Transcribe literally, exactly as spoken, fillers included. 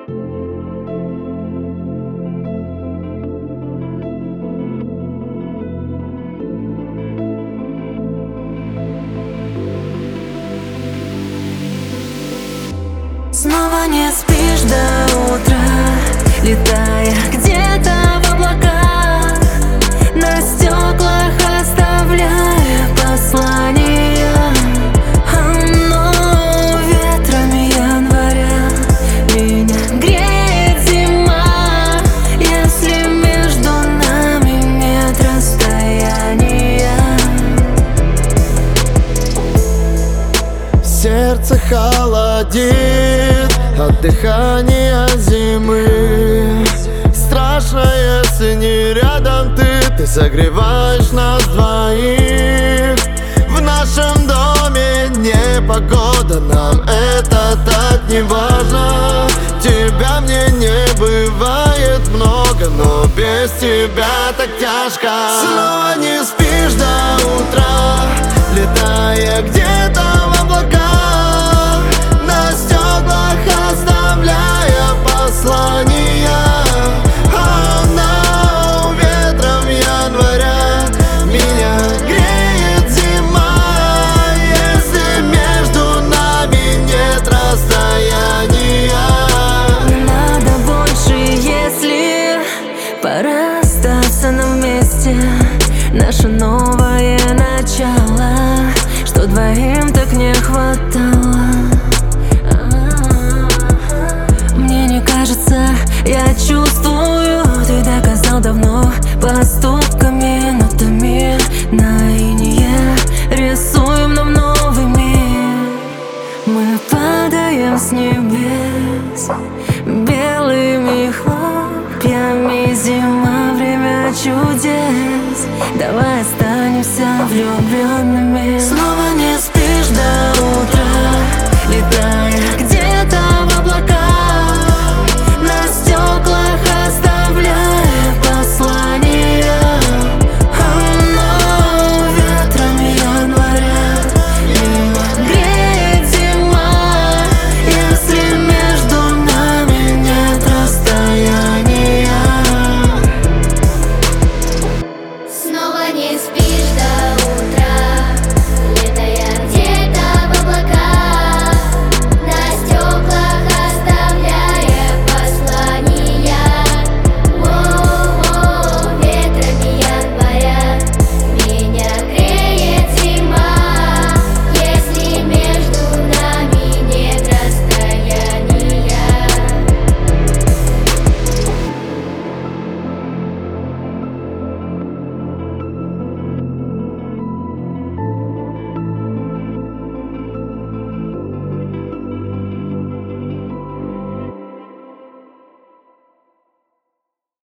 Снова не спишь до утра, летая где-то в облаках, на стеклах оставляя послания. Оно ветрами января меня греет зима, если между нами нет расстояния. Сердце холодит от дыхания зимы. Страшно, если не рядом ты, ты согреваешь нас двоих. В нашем доме непогода, нам это так не важно. Тебя мне не бывает много, но без тебя так тяжко. Снова не спишь до утра, летая где-то в облаках, на стеклах оставляя послания. Она ветром января меня греет зима, если между нами нет расстояния. Не надо больше, если пора остаться нам вместе. Наше новое начало, что двоим так не хватало. Мне не кажется, я чувствую, ты доказал давно поступками, нотами на инее рисуем нам новый мир. Мы падаем с небес белыми хлопьями. Зима, время чудес. Давай останемся влюбленными.